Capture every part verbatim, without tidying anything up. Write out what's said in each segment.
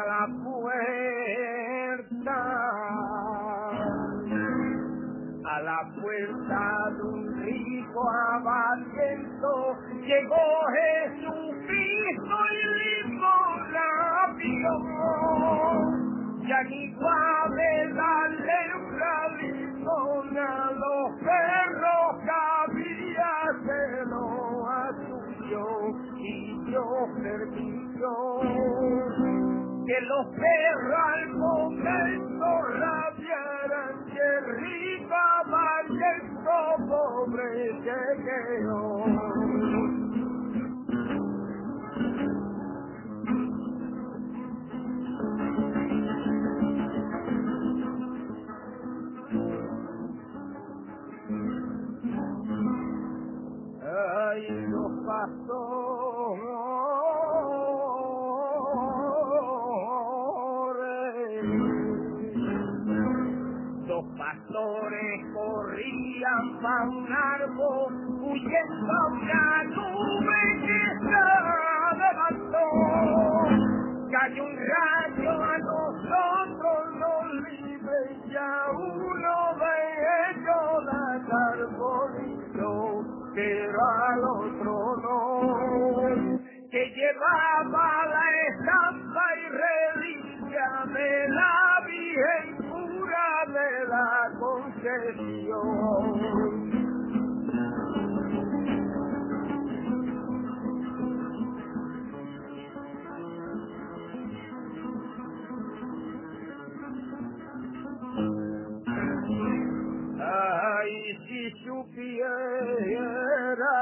a la puerta, a la puerta de un rico avariento, llegó Jesucristo y lindo rápido, ya ni de darle una limona, los perros que había se lo asumió y dio permiso, que los perros al momento rabiaran, que rico avariento pobre se quedó. Ay, los pastores, los pastores corrían pa' un árbol, huyendo a una nube que se levantó. Cayó un rayo a nosotros los libres, ya uno de ellos la carbonizó, pero al otro no, que llevaba la estampa y reliquia de la Virgen pura de la Concepción. Ay, si supiera,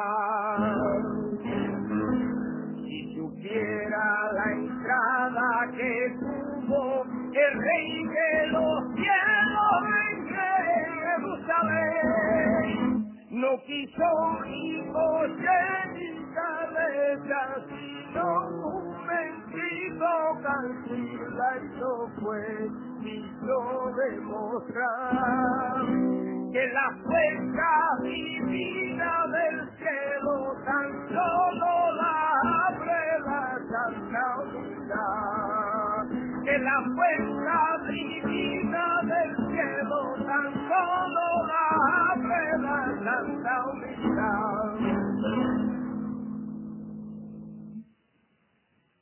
si supiera la entrada que tuvo el Rey de los cielos en Jerusalén, no quiso ni coche ni cabeza, sino un mentido cancila, eso fue quiso demostrar que la fuerza divina del cielo tan solo la abre la santa unidad.